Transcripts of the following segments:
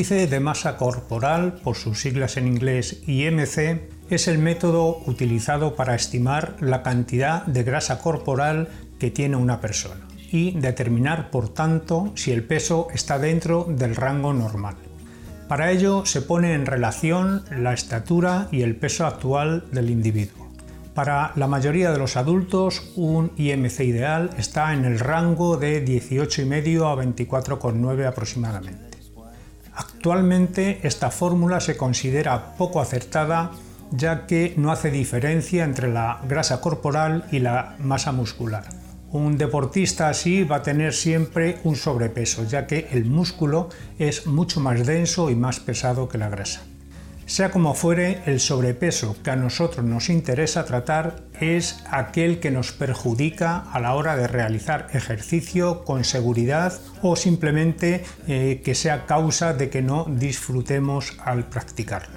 índice de masa corporal, por sus siglas en inglés IMC, es el método utilizado para estimar la cantidad de grasa corporal que tiene una persona y determinar, por tanto, si el peso está dentro del rango normal. Para ello se pone en relación la estatura y el peso actual del individuo. Para la mayoría de los adultos, un IMC ideal está en el rango de 18,5 a 24,9 aproximadamente. Actualmente esta fórmula se considera poco acertada, ya que no hace diferencia entre la grasa corporal y la masa muscular. Un deportista así va a tener siempre un sobrepeso, ya que el músculo es mucho más denso y más pesado que la grasa. Sea como fuere, el sobrepeso que a nosotros nos interesa tratar es aquel que nos perjudica a la hora de realizar ejercicio con seguridad o simplemente que sea causa de que no disfrutemos al practicarlo.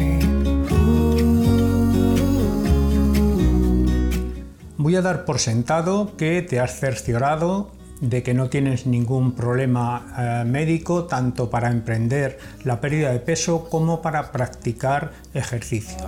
Voy a dar por sentado que te has cerciorado de que no tienes ningún problema médico tanto para emprender la pérdida de peso como para practicar ejercicio.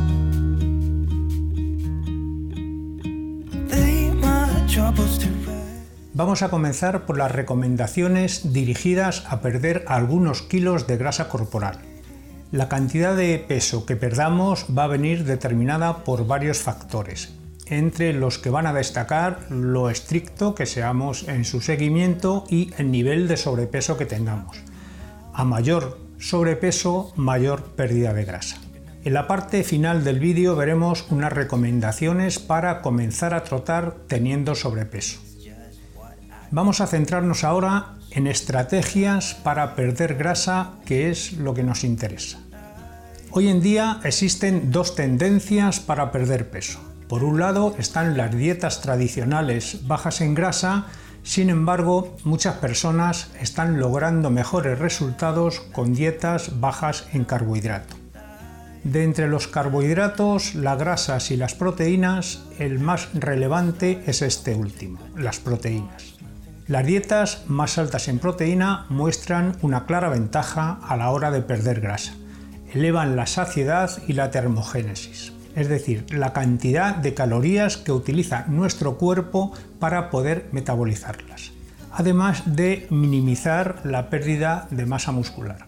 Vamos a comenzar por las recomendaciones dirigidas a perder algunos kilos de grasa corporal. La cantidad de peso que perdamos va a venir determinada por varios factores, entre los que van a destacar lo estricto que seamos en su seguimiento y el nivel de sobrepeso que tengamos. A mayor sobrepeso, mayor pérdida de grasa. En la parte final del vídeo veremos unas recomendaciones para comenzar a trotar teniendo sobrepeso. Vamos a centrarnos ahora en estrategias para perder grasa, que es lo que nos interesa. Hoy en día existen dos tendencias para perder peso. Por un lado están las dietas tradicionales bajas en grasa, sin embargo, muchas personas están logrando mejores resultados con dietas bajas en carbohidrato. De entre los carbohidratos, las grasas y las proteínas, el más relevante es este último, las proteínas. Las dietas más altas en proteína muestran una clara ventaja a la hora de perder grasa. Elevan la saciedad y la termogénesis, es decir, la cantidad de calorías que utiliza nuestro cuerpo para poder metabolizarlas, además de minimizar la pérdida de masa muscular.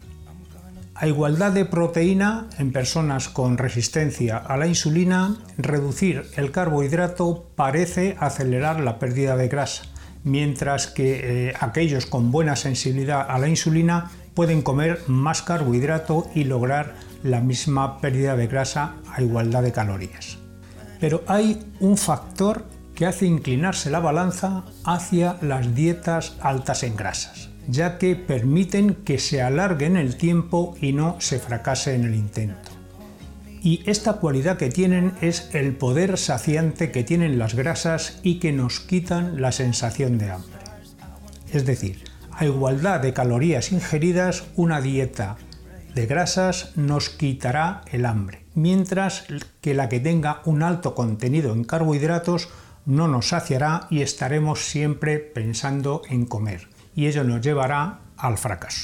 A igualdad de proteína, en personas con resistencia a la insulina, reducir el carbohidrato parece acelerar la pérdida de grasa, mientras que aquellos con buena sensibilidad a la insulina pueden comer más carbohidrato y lograr la misma pérdida de grasa a igualdad de calorías. Pero hay un factor que hace inclinarse la balanza hacia las dietas altas en grasas, ya que permiten que se alargue en el tiempo y no se fracase en el intento. Y esta cualidad que tienen es el poder saciante que tienen las grasas y que nos quitan la sensación de hambre. Es decir, a igualdad de calorías ingeridas, una dieta de grasas nos quitará el hambre, mientras que la que tenga un alto contenido en carbohidratos no nos saciará y estaremos siempre pensando en comer, y ello nos llevará al fracaso.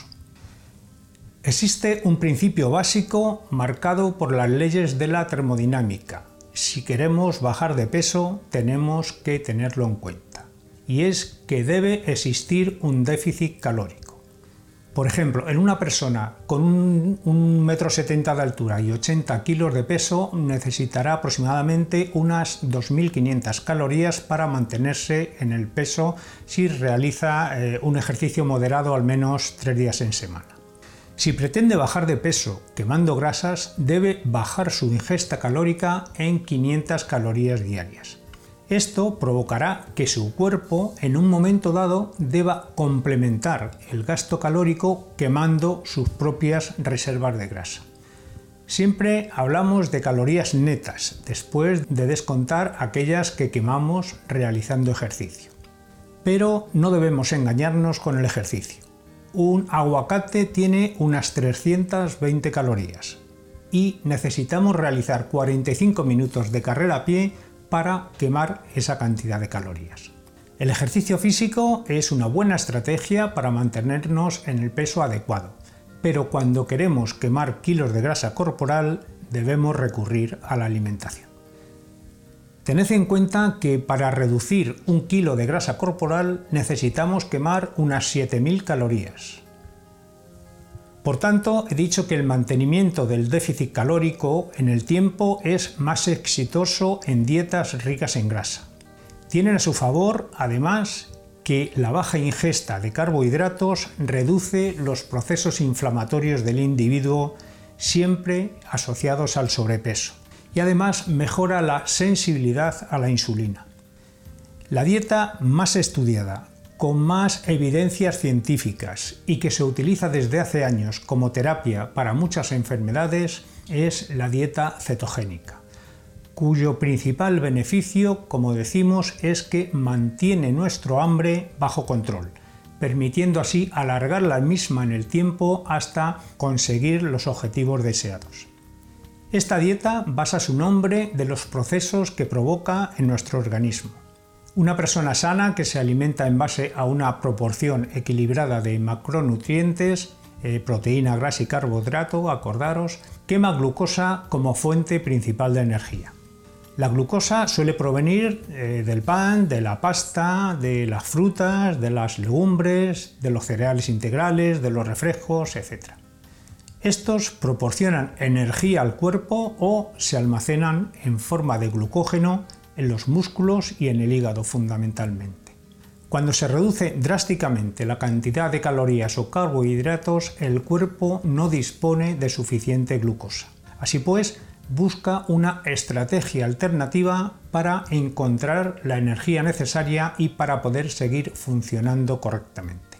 Existe un principio básico marcado por las leyes de la termodinámica. Si queremos bajar de peso, tenemos que tenerlo en cuenta, y es que debe existir un déficit calórico. Por ejemplo, en una persona con 1,70 m de altura y 80 kilos de peso necesitará aproximadamente unas 2.500 calorías para mantenerse en el peso si realiza un ejercicio moderado al menos 3 días en semana. Si pretende bajar de peso quemando grasas, debe bajar su ingesta calórica en 500 calorías diarias. Esto provocará que su cuerpo en un momento dado deba complementar el gasto calórico quemando sus propias reservas de grasa. Siempre hablamos de calorías netas, después de descontar aquellas que quemamos realizando ejercicio. Pero no debemos engañarnos con el ejercicio. Un aguacate tiene unas 320 calorías y necesitamos realizar 45 minutos de carrera a pie para quemar esa cantidad de calorías. El ejercicio físico es una buena estrategia para mantenernos en el peso adecuado, pero cuando queremos quemar kilos de grasa corporal debemos recurrir a la alimentación. Tened en cuenta que para reducir 1 kilo de grasa corporal necesitamos quemar unas 7.000 calorías. Por tanto, he dicho que el mantenimiento del déficit calórico en el tiempo es más exitoso en dietas ricas en grasa. Tienen a su favor, además, que la baja ingesta de carbohidratos reduce los procesos inflamatorios del individuo, siempre asociados al sobrepeso, y además mejora la sensibilidad a la insulina. La dieta más estudiada, con más evidencias científicas y que se utiliza desde hace años como terapia para muchas enfermedades es la dieta cetogénica, cuyo principal beneficio, como decimos, es que mantiene nuestro hambre bajo control, permitiendo así alargar la misma en el tiempo hasta conseguir los objetivos deseados. Esta dieta basa su nombre de los procesos que provoca en nuestro organismo. Una persona sana que se alimenta en base a una proporción equilibrada de macronutrientes, proteína, grasa y carbohidrato, acordaros, quema glucosa como fuente principal de energía. La glucosa suele provenir del pan, de la pasta, de las frutas, de las legumbres, de los cereales integrales, de los refrescos, etc. Estos proporcionan energía al cuerpo o se almacenan en forma de glucógeno en los músculos y en el hígado fundamentalmente. Cuando se reduce drásticamente la cantidad de calorías o carbohidratos, el cuerpo no dispone de suficiente glucosa. Así pues, busca una estrategia alternativa para encontrar la energía necesaria y para poder seguir funcionando correctamente.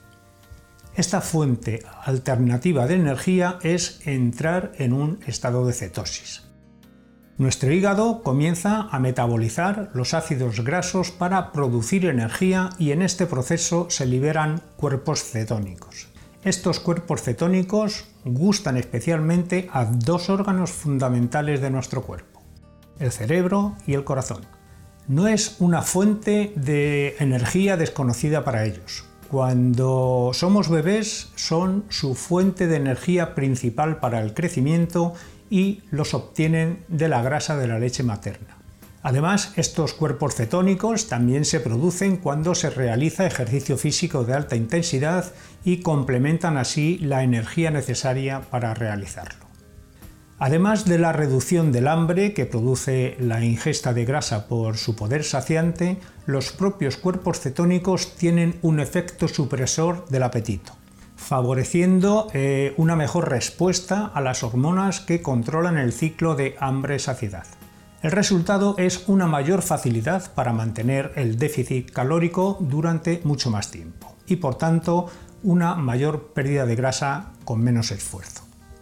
Esta fuente alternativa de energía es entrar en un estado de cetosis. Nuestro hígado comienza a metabolizar los ácidos grasos para producir energía y en este proceso se liberan cuerpos cetónicos. Estos cuerpos cetónicos gustan especialmente a dos órganos fundamentales de nuestro cuerpo, el cerebro y el corazón. No es una fuente de energía desconocida para ellos. Cuando somos bebés son su fuente de energía principal para el crecimiento y los obtienen de la grasa de la leche materna. Además, estos cuerpos cetónicos también se producen cuando se realiza ejercicio físico de alta intensidad y complementan así la energía necesaria para realizarlo. Además de la reducción del hambre que produce la ingesta de grasa por su poder saciante, los propios cuerpos cetónicos tienen un efecto supresor del apetito, favoreciendo una mejor respuesta a las hormonas que controlan el ciclo de hambre-saciedad. El resultado es una mayor facilidad para mantener el déficit calórico durante mucho más tiempo y, por tanto, una mayor pérdida de grasa con menos esfuerzo.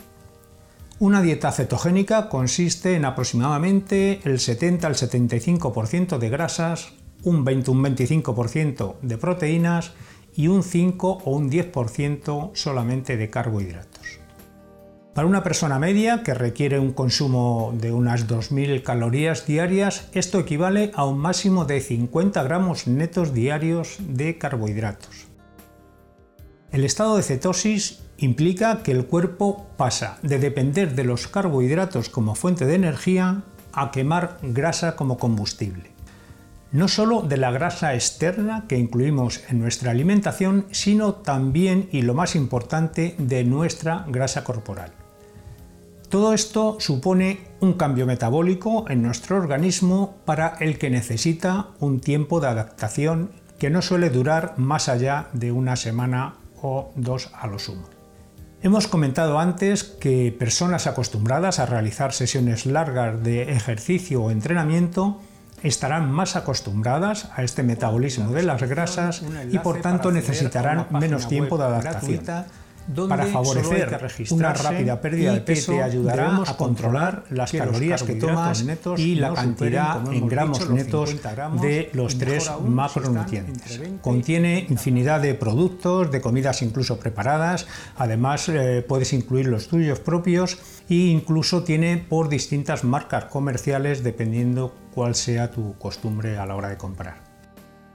Una dieta cetogénica consiste en aproximadamente el 70 al 75% de grasas, un 20 o un 25% de proteínas y un 5 o un 10% solamente de carbohidratos. Para una persona media que requiere un consumo de unas 2.000 calorías diarias, esto equivale a un máximo de 50 gramos netos diarios de carbohidratos. El estado de cetosis implica que el cuerpo pasa de depender de los carbohidratos como fuente de energía a quemar grasa como combustible. No solo de la grasa externa que incluimos en nuestra alimentación, sino también, y lo más importante, de nuestra grasa corporal. Todo esto supone un cambio metabólico en nuestro organismo para el que necesita un tiempo de adaptación que no suele durar más allá de una semana o dos a lo sumo. Hemos comentado antes que personas acostumbradas a realizar sesiones largas de ejercicio o entrenamiento estarán más acostumbradas a este metabolismo de las grasas y por tanto necesitarán menos tiempo de adaptación. Para favorecer una rápida pérdida de peso, te ayudará a controlar las calorías que tomas y la cantidad en gramos netos de los tres macronutrientes. Contiene infinidad de productos, de comidas incluso preparadas, además puedes incluir los tuyos propios e incluso tiene por distintas marcas comerciales dependiendo cuál sea tu costumbre a la hora de comprar.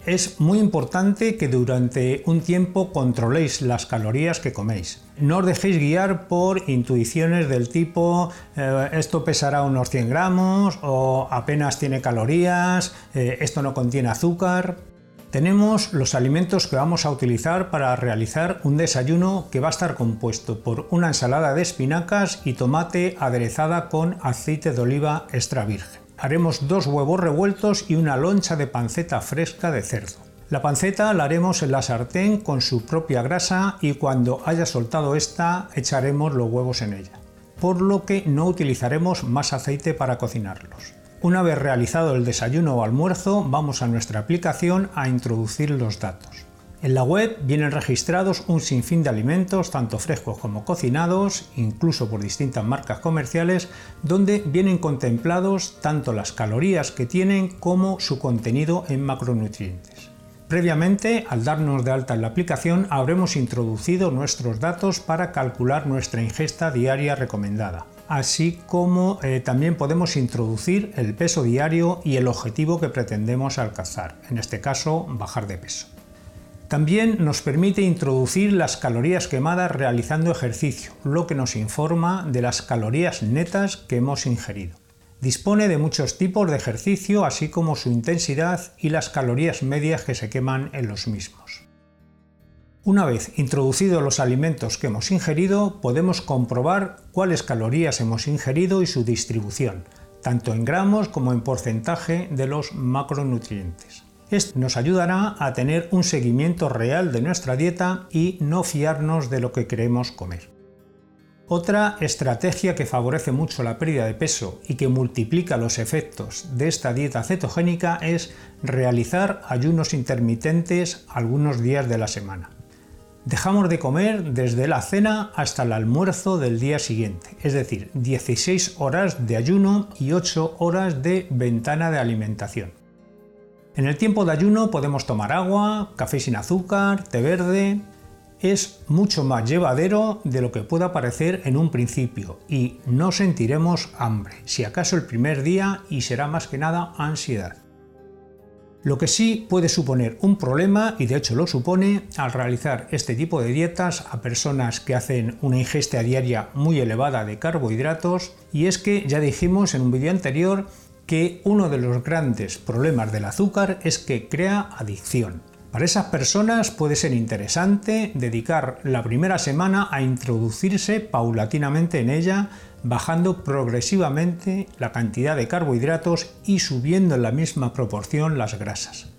Es muy importante que durante un tiempo controléis las calorías que coméis. No os dejéis guiar por intuiciones del tipo esto pesará unos 100 gramos o apenas tiene calorías, esto no contiene azúcar. Tenemos los alimentos que vamos a utilizar para realizar un desayuno que va a estar compuesto por una ensalada de espinacas y tomate aderezada con aceite de oliva extra virgen. Haremos 2 huevos revueltos y una loncha de panceta fresca de cerdo. La panceta la haremos en la sartén con su propia grasa y cuando haya soltado esta echaremos los huevos en ella, por lo que no utilizaremos más aceite para cocinarlos. Una vez realizado el desayuno o almuerzo, vamos a nuestra aplicación a introducir los datos. En la web vienen registrados un sinfín de alimentos, tanto frescos como cocinados, incluso por distintas marcas comerciales, donde vienen contemplados tanto las calorías que tienen como su contenido en macronutrientes. Previamente, al darnos de alta en la aplicación, habremos introducido nuestros datos para calcular nuestra ingesta diaria recomendada, así como también podemos introducir el peso diario y el objetivo que pretendemos alcanzar, en este caso, bajar de peso. También nos permite introducir las calorías quemadas realizando ejercicio, lo que nos informa de las calorías netas que hemos ingerido. Dispone de muchos tipos de ejercicio, así como su intensidad y las calorías medias que se queman en los mismos. Una vez introducidos los alimentos que hemos ingerido, podemos comprobar cuáles calorías hemos ingerido y su distribución, tanto en gramos como en porcentaje de los macronutrientes. Esto nos ayudará a tener un seguimiento real de nuestra dieta y no fiarnos de lo que queremos comer. Otra estrategia que favorece mucho la pérdida de peso y que multiplica los efectos de esta dieta cetogénica es realizar ayunos intermitentes algunos días de la semana. Dejamos de comer desde la cena hasta el almuerzo del día siguiente, es decir, 16 horas de ayuno y 8 horas de ventana de alimentación. En el tiempo de ayuno podemos tomar agua, café sin azúcar, té verde. Es mucho más llevadero de lo que pueda parecer en un principio y no sentiremos hambre, si acaso el primer día, y será más que nada ansiedad. Lo que sí puede suponer un problema, y de hecho lo supone, al realizar este tipo de dietas a personas que hacen una ingesta diaria muy elevada de carbohidratos, y es que ya dijimos en un vídeo anterior que uno de los grandes problemas del azúcar es que crea adicción. Para esas personas puede ser interesante dedicar la primera semana a introducirse paulatinamente en ella, bajando progresivamente la cantidad de carbohidratos y subiendo en la misma proporción las grasas.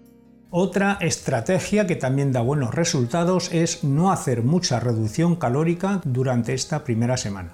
Otra estrategia que también da buenos resultados es no hacer mucha reducción calórica durante esta primera semana.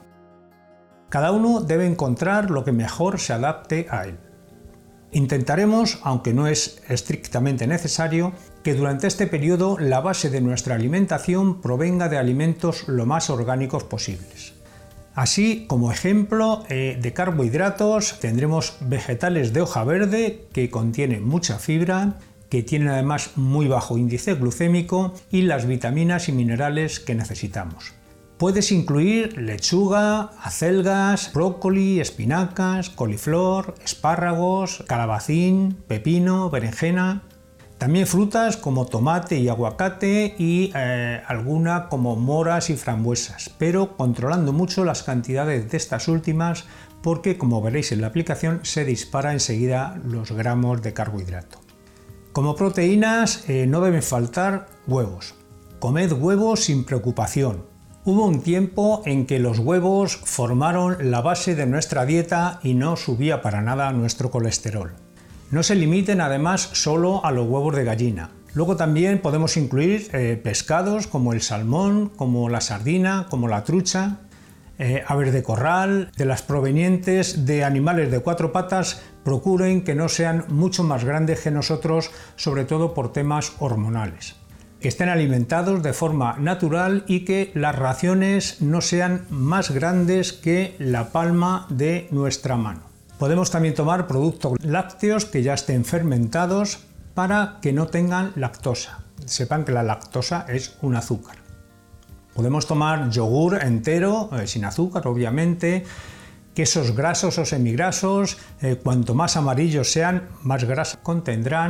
Cada uno debe encontrar lo que mejor se adapte a él. Intentaremos, aunque no es estrictamente necesario, que durante este periodo la base de nuestra alimentación provenga de alimentos lo más orgánicos posibles. Así, como ejemplo de carbohidratos, tendremos vegetales de hoja verde que contienen mucha fibra, que tienen además muy bajo índice glucémico y las vitaminas y minerales que necesitamos. Puedes incluir lechuga, acelgas, brócoli, espinacas, coliflor, espárragos, calabacín, pepino, berenjena. También frutas como tomate y aguacate y alguna como moras y frambuesas, pero controlando mucho las cantidades de estas últimas porque, como veréis en la aplicación, se dispara enseguida los gramos de carbohidrato. Como proteínas no deben faltar huevos. Comed huevos sin preocupación. Hubo un tiempo en que los huevos formaron la base de nuestra dieta y no subía para nada nuestro colesterol. No se limiten además solo a los huevos de gallina. Luego también podemos incluir pescados como el salmón, como la sardina, como la trucha, aves de corral. De las provenientes de animales de 4 patas, procuren que no sean mucho más grandes que nosotros, sobre todo por temas hormonales. Que estén alimentados de forma natural y que las raciones no sean más grandes que la palma de nuestra mano. Podemos también tomar productos lácteos que ya estén fermentados para que no tengan lactosa. Sepan que la lactosa es un azúcar. Podemos tomar yogur entero, sin azúcar obviamente, quesos grasos o semigrasos, cuanto más amarillos sean, más grasa contendrán.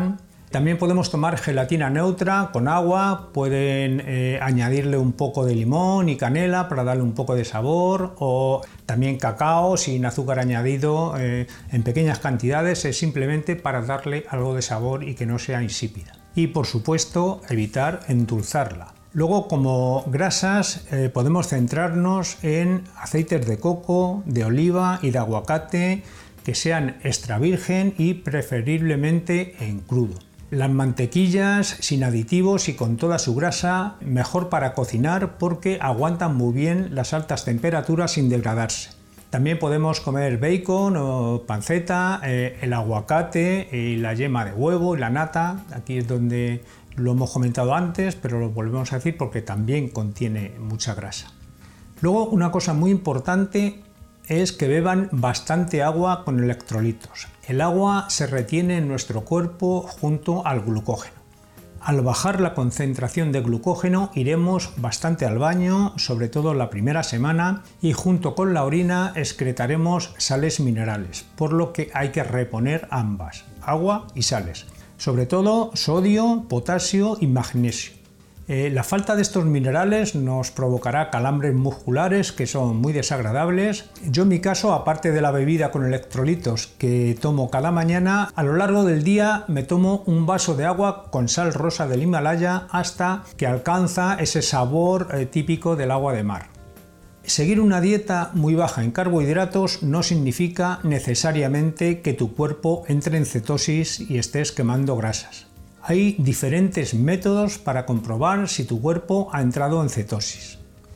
También podemos tomar gelatina neutra con agua, pueden añadirle un poco de limón y canela para darle un poco de sabor, o también cacao sin azúcar añadido en pequeñas cantidades, es simplemente para darle algo de sabor y que no sea insípida. Y por supuesto evitar endulzarla. Luego, como grasas, podemos centrarnos en aceites de coco, de oliva y de aguacate que sean extra virgen y preferiblemente en crudo. Las mantequillas sin aditivos y con toda su grasa, mejor para cocinar porque aguantan muy bien las altas temperaturas sin degradarse. También podemos comer bacon o panceta, el aguacate y la yema de huevo y la nata. Aquí es donde lo hemos comentado antes, pero lo volvemos a decir porque también contiene mucha grasa. Luego, una cosa muy importante es que beban bastante agua con electrolitos. El agua se retiene en nuestro cuerpo junto al glucógeno. Al bajar la concentración de glucógeno iremos bastante al baño, sobre todo la primera semana, y junto con la orina excretaremos sales minerales, por lo que hay que reponer ambas, agua y sales, sobre todo sodio, potasio y magnesio. La falta de estos minerales nos provocará calambres musculares que son muy desagradables. Yo en mi caso, aparte de la bebida con electrolitos que tomo cada mañana, a lo largo del día me tomo un vaso de agua con sal rosa del Himalaya hasta que alcanza ese sabor típico del agua de mar. Seguir una dieta muy baja en carbohidratos no significa necesariamente que tu cuerpo entre en cetosis y estés quemando grasas. Hay diferentes métodos para comprobar si tu cuerpo ha entrado en cetosis.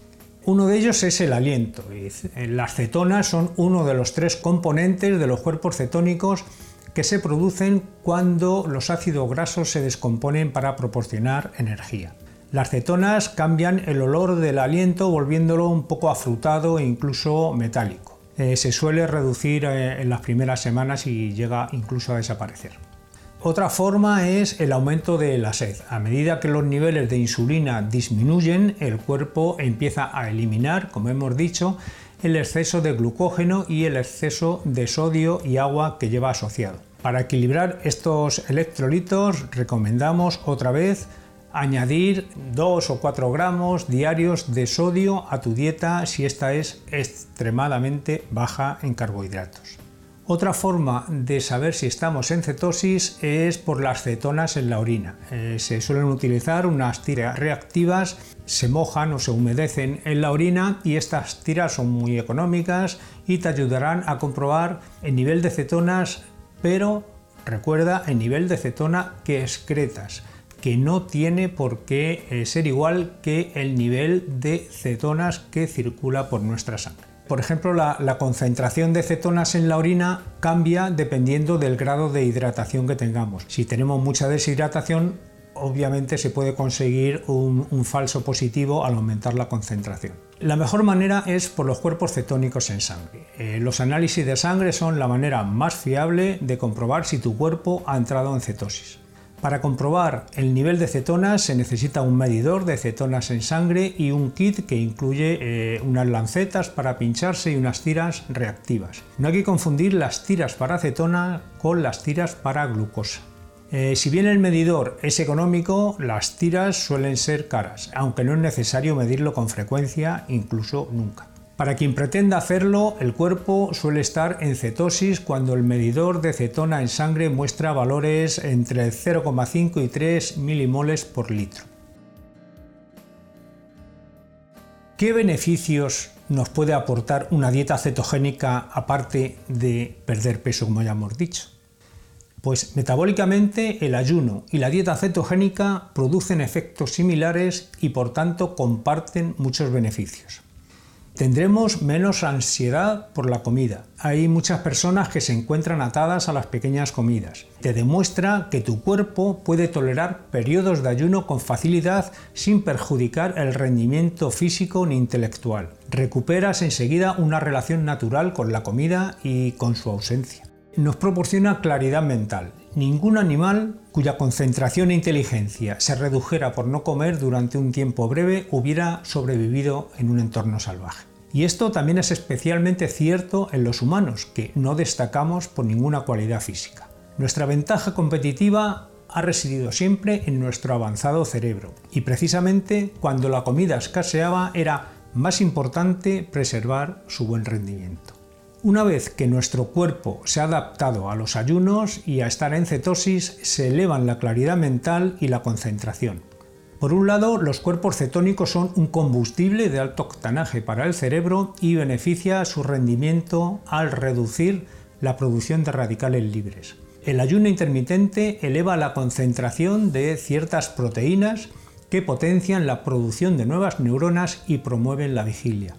Uno de ellos es el aliento. Las cetonas son uno de los 3 componentes de los cuerpos cetónicos que se producen cuando los ácidos grasos se descomponen para proporcionar energía. Las cetonas cambian el olor del aliento volviéndolo un poco afrutado e incluso metálico. Se suele reducir en las primeras semanas y llega incluso a desaparecer. Otra forma es el aumento de la sed. A medida que los niveles de insulina disminuyen, el cuerpo empieza a eliminar, como hemos dicho, el exceso de glucógeno y el exceso de sodio y agua que lleva asociado. Para equilibrar estos electrolitos recomendamos otra vez añadir 2 o 4 gramos diarios de sodio a tu dieta si esta es extremadamente baja en carbohidratos. Otra forma de saber si estamos en cetosis es por las cetonas en la orina. Se suelen utilizar unas tiras reactivas, se mojan o se humedecen en la orina y estas tiras son muy económicas y te ayudarán a comprobar el nivel de cetonas, pero recuerda el nivel de cetona que excretas, que no tiene por qué ser igual que el nivel de cetonas que circula por nuestra sangre. Por ejemplo, la concentración de cetonas en la orina cambia dependiendo del grado de hidratación que tengamos. Si tenemos mucha deshidratación, obviamente se puede conseguir un falso positivo al aumentar la concentración. La mejor manera es por los cuerpos cetónicos en sangre. Los análisis de sangre son la manera más fiable de comprobar si tu cuerpo ha entrado en cetosis. Para comprobar el nivel de cetonas se necesita un medidor de cetonas en sangre y un kit que incluye unas lancetas para pincharse y unas tiras reactivas. No hay que confundir las tiras para cetona con las tiras para glucosa. Si bien el medidor es económico, las tiras suelen ser caras, aunque no es necesario medirlo con frecuencia, incluso nunca. Para quien pretenda hacerlo, el cuerpo suele estar en cetosis cuando el medidor de cetona en sangre muestra valores entre 0,5 y 3 milimoles por litro. ¿Qué beneficios nos puede aportar una dieta cetogénica aparte de perder peso, como ya hemos dicho? Pues metabólicamente el ayuno y la dieta cetogénica producen efectos similares y por tanto comparten muchos beneficios. Tendremos menos ansiedad por la comida. Hay muchas personas que se encuentran atadas a las pequeñas comidas. Te demuestra que tu cuerpo puede tolerar periodos de ayuno con facilidad sin perjudicar el rendimiento físico ni intelectual. Recuperas enseguida una relación natural con la comida y con su ausencia. Nos proporciona claridad mental. Ningún animal cuya concentración e inteligencia se redujera por no comer durante un tiempo breve hubiera sobrevivido en un entorno salvaje. Y esto también es especialmente cierto en los humanos, que no destacamos por ninguna cualidad física. Nuestra ventaja competitiva ha residido siempre en nuestro avanzado cerebro, y precisamente cuando la comida escaseaba era más importante preservar su buen rendimiento. Una vez que nuestro cuerpo se ha adaptado a los ayunos y a estar en cetosis, se elevan la claridad mental y la concentración. Por un lado, los cuerpos cetónicos son un combustible de alto octanaje para el cerebro y beneficia su rendimiento al reducir la producción de radicales libres. El ayuno intermitente eleva la concentración de ciertas proteínas que potencian la producción de nuevas neuronas y promueven la vigilia.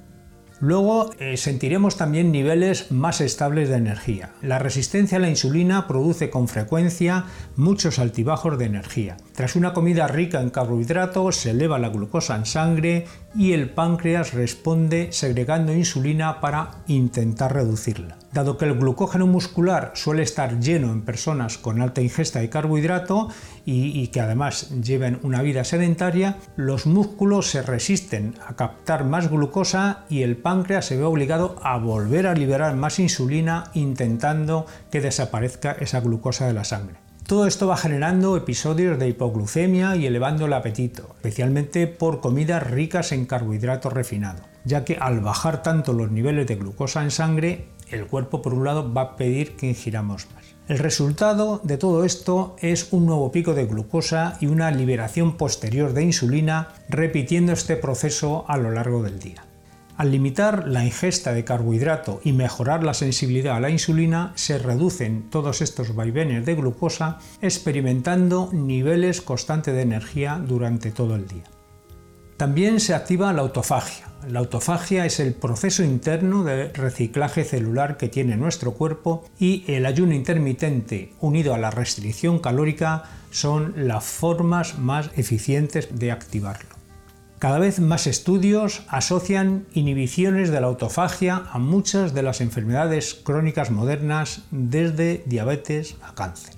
Luego sentiremos también niveles más estables de energía. La resistencia a la insulina produce con frecuencia muchos altibajos de energía. Tras una comida rica en carbohidratos se eleva la glucosa en sangre y el páncreas responde segregando insulina para intentar reducirla. Dado que el glucógeno muscular suele estar lleno en personas con alta ingesta de carbohidrato y que además lleven una vida sedentaria, los músculos se resisten a captar más glucosa y el páncreas se ve obligado a volver a liberar más insulina intentando que desaparezca esa glucosa de la sangre. Todo esto va generando episodios de hipoglucemia y elevando el apetito, especialmente por comidas ricas en carbohidrato refinado, ya que al bajar tanto los niveles de glucosa en sangre, el cuerpo por un lado va a pedir que ingiramos más. El resultado de todo esto es un nuevo pico de glucosa y una liberación posterior de insulina, repitiendo este proceso a lo largo del día. Al limitar la ingesta de carbohidrato y mejorar la sensibilidad a la insulina, se reducen todos estos vaivenes de glucosa, experimentando niveles constantes de energía durante todo el día. También se activa la autofagia. La autofagia es el proceso interno de reciclaje celular que tiene nuestro cuerpo y el ayuno intermitente unido a la restricción calórica son las formas más eficientes de activarlo. Cada vez más estudios asocian inhibiciones de la autofagia a muchas de las enfermedades crónicas modernas, desde diabetes a cáncer.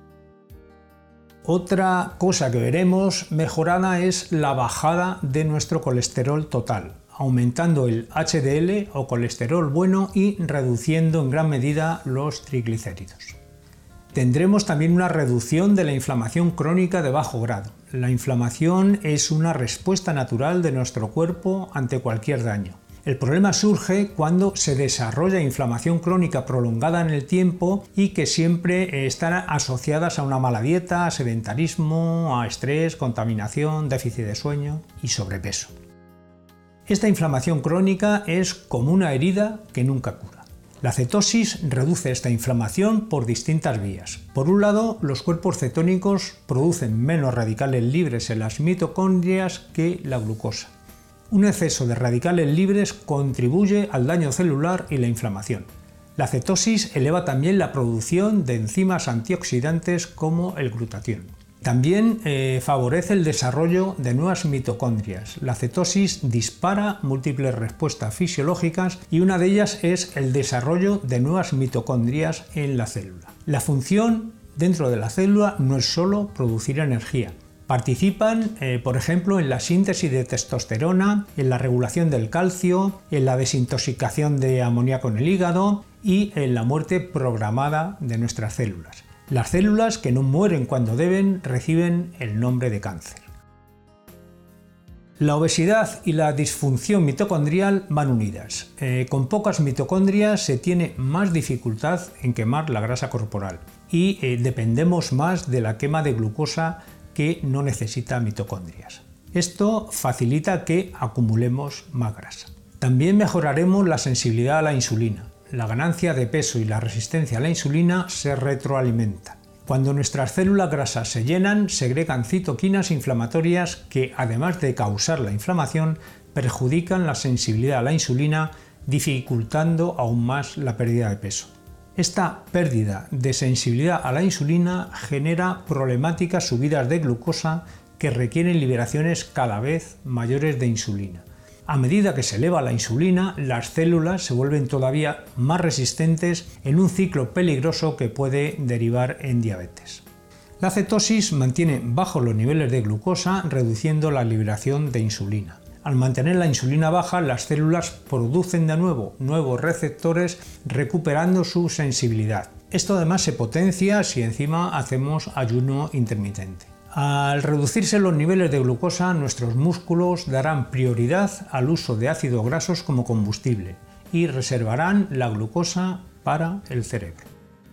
Otra cosa que veremos mejorada es la bajada de nuestro colesterol total, aumentando el HDL o colesterol bueno y reduciendo en gran medida los triglicéridos. Tendremos también una reducción de la inflamación crónica de bajo grado. La inflamación es una respuesta natural de nuestro cuerpo ante cualquier daño. El problema surge cuando se desarrolla inflamación crónica prolongada en el tiempo y que siempre están asociadas a una mala dieta, a sedentarismo, a estrés, contaminación, déficit de sueño y sobrepeso. Esta inflamación crónica es como una herida que nunca cura. La cetosis reduce esta inflamación por distintas vías. Por un lado, los cuerpos cetónicos producen menos radicales libres en las mitocondrias que la glucosa. Un exceso de radicales libres contribuye al daño celular y la inflamación. La cetosis eleva también la producción de enzimas antioxidantes como el glutatión. También favorece el desarrollo de nuevas mitocondrias. La cetosis dispara múltiples respuestas fisiológicas y una de ellas es el desarrollo de nuevas mitocondrias en la célula. La función dentro de la célula no es solo producir energía. Participan, por ejemplo, en la síntesis de testosterona, en la regulación del calcio, en la desintoxicación de amoníaco en el hígado y en la muerte programada de nuestras células. Las células que no mueren cuando deben reciben el nombre de cáncer. La obesidad y la disfunción mitocondrial van unidas. Con pocas mitocondrias se tiene más dificultad en quemar la grasa corporal y dependemos más de la quema de glucosa que no necesita mitocondrias. Esto facilita que acumulemos más grasa. También mejoraremos la sensibilidad a la insulina. La ganancia de peso y la resistencia a la insulina se retroalimentan. Cuando nuestras células grasas se llenan, segregan citoquinas inflamatorias que, además de causar la inflamación, perjudican la sensibilidad a la insulina, dificultando aún más la pérdida de peso. Esta pérdida de sensibilidad a la insulina genera problemáticas subidas de glucosa que requieren liberaciones cada vez mayores de insulina. A medida que se eleva la insulina, las células se vuelven todavía más resistentes en un ciclo peligroso que puede derivar en diabetes. La cetosis mantiene bajos los niveles de glucosa, reduciendo la liberación de insulina. Al mantener la insulina baja, las células producen de nuevo nuevos receptores, recuperando su sensibilidad. Esto además se potencia si encima hacemos ayuno intermitente. Al reducirse los niveles de glucosa, nuestros músculos darán prioridad al uso de ácidos grasos como combustible y reservarán la glucosa para el cerebro.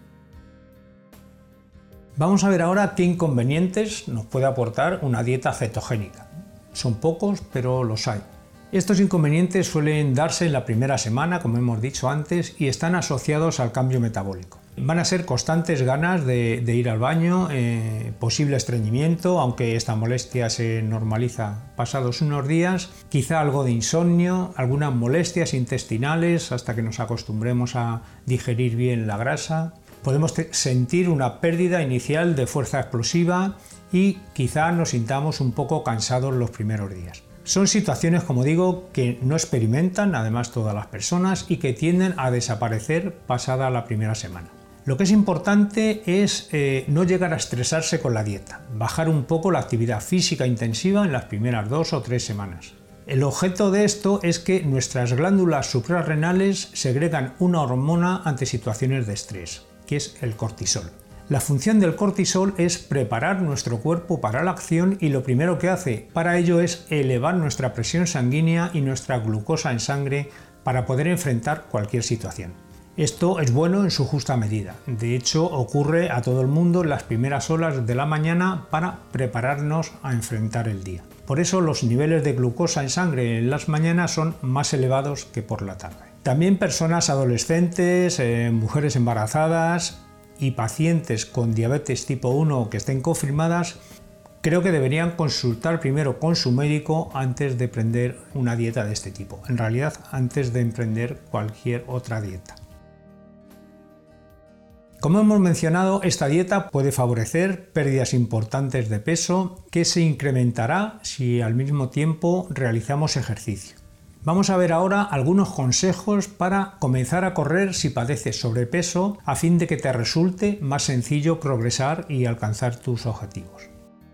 Vamos a ver ahora qué inconvenientes nos puede aportar una dieta cetogénica. Son pocos, pero los hay. Estos inconvenientes suelen darse en la primera semana, como hemos dicho antes, y están asociados al cambio metabólico. Van a ser constantes ganas de ir al baño, posible estreñimiento, aunque esta molestia se normaliza pasados unos días, quizá algo de insomnio, algunas molestias intestinales hasta que nos acostumbremos a digerir bien la grasa. Podemos sentir una pérdida inicial de fuerza explosiva y quizá nos sintamos un poco cansados los primeros días. Son situaciones, como digo, que no experimentan además todas las personas y que tienden a desaparecer pasada la primera semana. Lo que es importante es no llegar a estresarse con la dieta, bajar un poco la actividad física intensiva en las primeras 2 o 3 semanas. El objeto de esto es que nuestras glándulas suprarrenales segregan una hormona ante situaciones de estrés, que es el cortisol. La función del cortisol es preparar nuestro cuerpo para la acción y lo primero que hace para ello es elevar nuestra presión sanguínea y nuestra glucosa en sangre para poder enfrentar cualquier situación. Esto es bueno en su justa medida. De hecho, ocurre a todo el mundo en las primeras horas de la mañana para prepararnos a enfrentar el día. Por eso los niveles de glucosa en sangre en las mañanas son más elevados que por la tarde. También personas adolescentes, mujeres embarazadas y pacientes con diabetes tipo 1 que estén confirmadas, creo que deberían consultar primero con su médico antes de emprender una dieta de este tipo. En realidad, antes de emprender cualquier otra dieta. Como hemos mencionado, esta dieta puede favorecer pérdidas importantes de peso que se incrementará si al mismo tiempo realizamos ejercicio. Vamos a ver ahora algunos consejos para comenzar a correr si padeces sobrepeso a fin de que te resulte más sencillo progresar y alcanzar tus objetivos.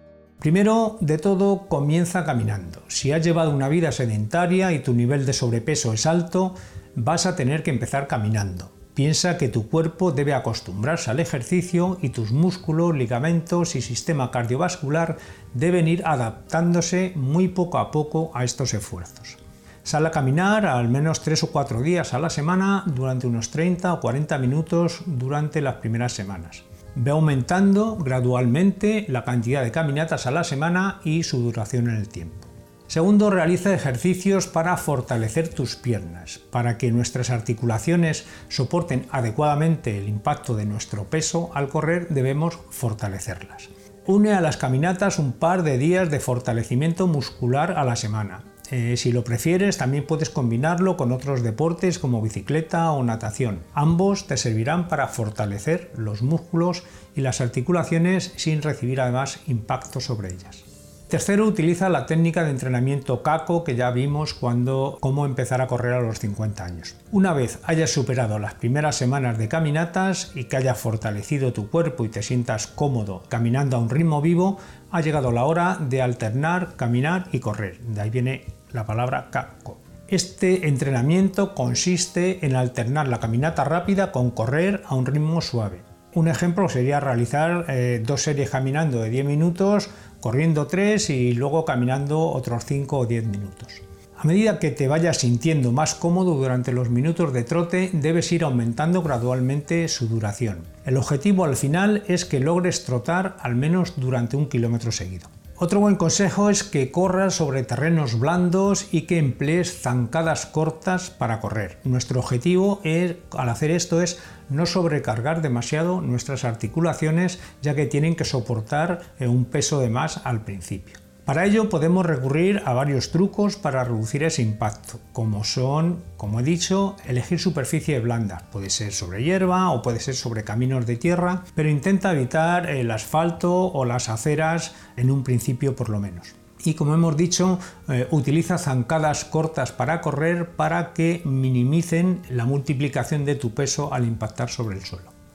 Primero de todo, comienza caminando. Si has llevado una vida sedentaria y tu nivel de sobrepeso es alto, vas a tener que empezar caminando. Piensa que tu cuerpo debe acostumbrarse al ejercicio y tus músculos, ligamentos y sistema cardiovascular deben ir adaptándose muy poco a poco a estos esfuerzos. Sal a caminar al menos 3 o 4 días a la semana durante unos 30 o 40 minutos durante las primeras semanas. Ve aumentando gradualmente la cantidad de caminatas a la semana y su duración en el tiempo. Segundo, realiza ejercicios para fortalecer tus piernas. Para que nuestras articulaciones soporten adecuadamente el impacto de nuestro peso al correr, debemos fortalecerlas. Une a las caminatas un par de días de fortalecimiento muscular a la semana. Si lo prefieres, también puedes combinarlo con otros deportes como bicicleta o natación. Ambos te servirán para fortalecer los músculos y las articulaciones sin recibir además impacto sobre ellas. Tercero, utiliza la técnica de entrenamiento KAKO que ya vimos cómo empezar a correr a los 50 años. Una vez hayas superado las primeras semanas de caminatas y que hayas fortalecido tu cuerpo y te sientas cómodo caminando a un ritmo vivo, ha llegado la hora de alternar caminar y correr. De ahí viene la palabra KAKO. Este entrenamiento consiste en alternar la caminata rápida con correr a un ritmo suave. Un ejemplo sería realizar 2 series caminando de 10 minutos, corriendo 3 y luego caminando otros 5 o 10 minutos. A medida que te vayas sintiendo más cómodo durante los minutos de trote, debes ir aumentando gradualmente su duración. El objetivo al final es que logres trotar al menos durante 1 kilómetro seguido. Otro buen consejo es que corras sobre terrenos blandos y que emplees zancadas cortas para correr. Nuestro objetivo al hacer esto es no sobrecargar demasiado nuestras articulaciones, ya que tienen que soportar un peso de más al principio. Para ello podemos recurrir a varios trucos para reducir ese impacto, como son, como he dicho, elegir superficies blandas. Puede ser sobre hierba o puede ser sobre caminos de tierra, pero intenta evitar el asfalto o las aceras en un principio por lo menos. Y como hemos dicho, utiliza zancadas cortas para correr para que minimicen la multiplicación de tu peso al impactar sobre el suelo.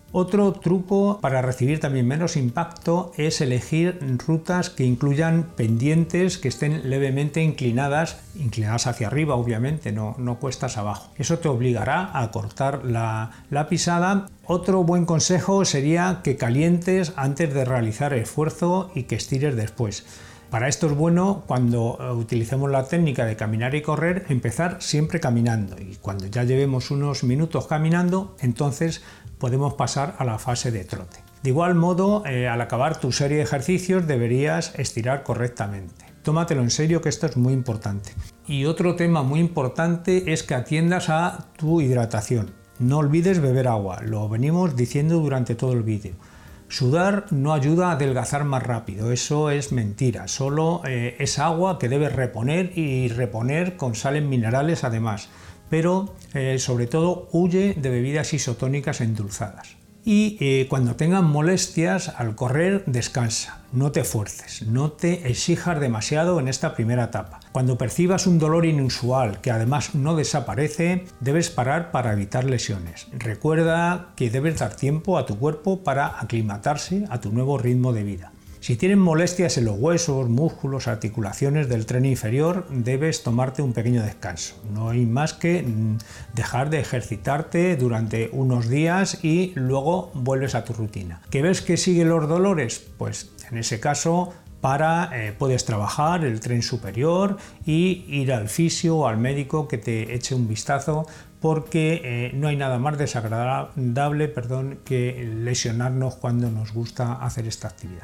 Otro truco para recibir también menos impacto es elegir rutas que incluyan pendientes que estén levemente inclinadas hacia arriba, obviamente, no cuestas abajo. Eso te obligará a cortar la pisada. Otro buen consejo sería que calientes antes de realizar el esfuerzo y que estires después. Para esto es bueno, cuando utilicemos la técnica de caminar y correr, empezar siempre caminando, y cuando ya llevemos unos minutos caminando, entonces podemos pasar a la fase de trote. De igual modo, al acabar tu serie de ejercicios deberías estirar correctamente. Tómatelo en serio, que esto es muy importante. Y otro tema muy importante es que atiendas a tu hidratación. No olvides beber agua, lo venimos diciendo durante todo el vídeo. Sudar no ayuda a adelgazar más rápido, eso es mentira, solo es agua que debes reponer, y reponer con sales minerales además, pero sobre todo huye de bebidas isotónicas endulzadas. Y cuando tengas molestias al correr, descansa, no te fuerces, no te exijas demasiado en esta primera etapa. Cuando percibas un dolor inusual que además no desaparece, debes parar para evitar lesiones. Recuerda que debes dar tiempo a tu cuerpo para aclimatarse a tu nuevo ritmo de vida. Si tienes molestias en los huesos, músculos, articulaciones del tren inferior, debes tomarte un pequeño descanso. No hay más que dejar de ejercitarte durante unos días y luego vuelves a tu rutina. ¿Que ves que siguen los dolores? Pues en ese caso puedes trabajar el tren superior y ir al fisio o al médico que te eche un vistazo, porque no hay nada más desagradable que lesionarnos cuando nos gusta hacer esta actividad.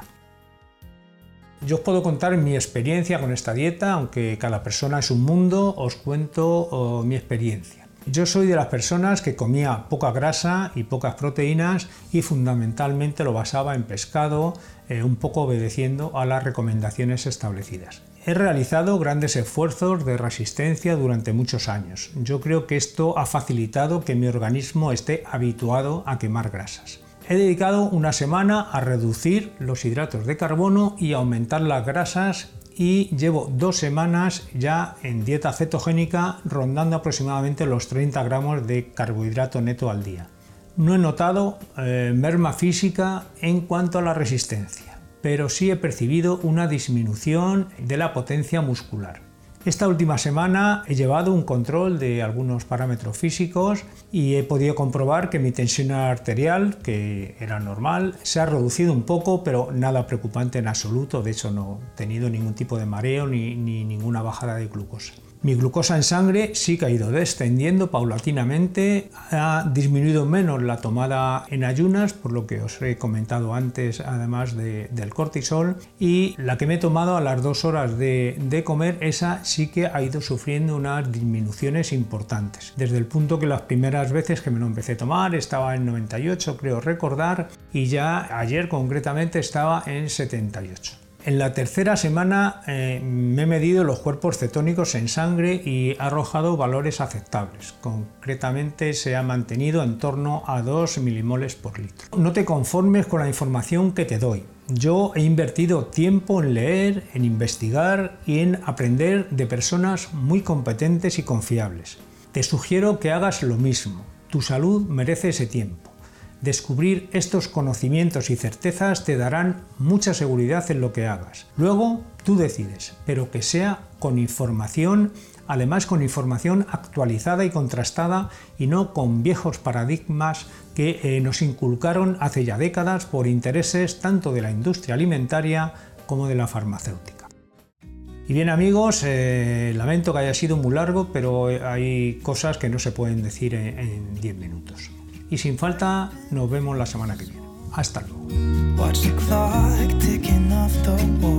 Yo os puedo contar mi experiencia con esta dieta, aunque cada persona es un mundo, os cuento mi experiencia. Yo soy de las personas que comía poca grasa y pocas proteínas, y fundamentalmente lo basaba en pescado, un poco obedeciendo a las recomendaciones establecidas. He realizado grandes esfuerzos de resistencia durante muchos años. Yo creo que esto ha facilitado que mi organismo esté habituado a quemar grasas. He dedicado una semana a reducir los hidratos de carbono y aumentar las grasas, y llevo 2 semanas ya en dieta cetogénica, rondando aproximadamente los 30 gramos de carbohidrato neto al día. No he notado merma física en cuanto a la resistencia, pero sí he percibido una disminución de la potencia muscular. Esta última semana he llevado un control de algunos parámetros físicos y he podido comprobar que mi tensión arterial, que era normal, se ha reducido un poco, pero nada preocupante en absoluto. De hecho, no he tenido ningún tipo de mareo ni ninguna bajada de glucosa. Mi glucosa en sangre sí que ha ido descendiendo paulatinamente, ha disminuido menos la tomada en ayunas, por lo que os he comentado antes, además del cortisol, y la que me he tomado a las 2 horas de comer, esa sí que ha ido sufriendo unas disminuciones importantes. Desde el punto que las primeras veces que me lo empecé a tomar estaba en 98, creo recordar, y ya ayer concretamente estaba en 78. En la tercera semana me he medido los cuerpos cetónicos en sangre y ha arrojado valores aceptables. Concretamente se ha mantenido en torno a 2 milimoles por litro. No te conformes con la información que te doy. Yo he invertido tiempo en leer, en investigar y en aprender de personas muy competentes y confiables. Te sugiero que hagas lo mismo. Tu salud merece ese tiempo. Descubrir estos conocimientos y certezas te darán mucha seguridad en lo que hagas. Luego tú decides, pero que sea con información, además con información actualizada y contrastada, y no con viejos paradigmas que nos inculcaron hace ya décadas por intereses tanto de la industria alimentaria como de la farmacéutica. Y bien amigos, lamento que haya sido muy largo, pero hay cosas que no se pueden decir en 10 minutos. Y sin falta, nos vemos la semana que viene. Hasta luego.